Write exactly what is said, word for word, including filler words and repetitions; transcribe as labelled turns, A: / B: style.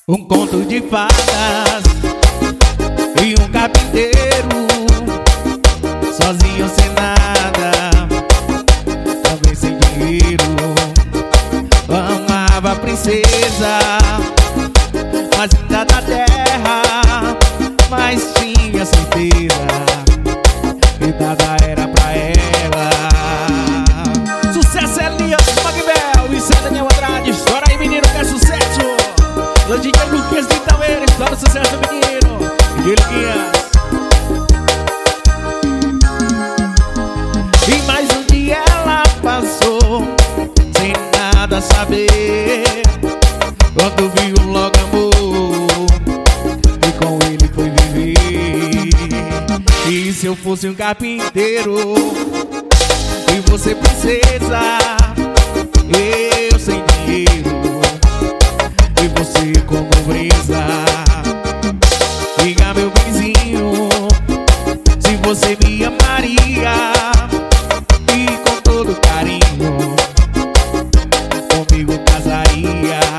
A: Um conto de fadas e um carpinteiro, sozinho sem nada, talvez sem dinheiro. Amava a princesa, mas ainda da terra, mas tinha certeza que nada era pra ela. Sucesso é Elias Magbel e Zé Daniel Andrade. Estoura aí, menino, que é sucesso. O D J Lucas de Itaúeira, estoura o sucesso do menino D J Luquinhas. E mais um dia ela passou sem nada saber, quando viu logo amor e com ele foi viver. E se eu fosse um carpinteiro e você princesa, eu sem dinheiro e você como brisa. Diga, meu benzinho, se você me amaria e com todo carinho comigo casaria.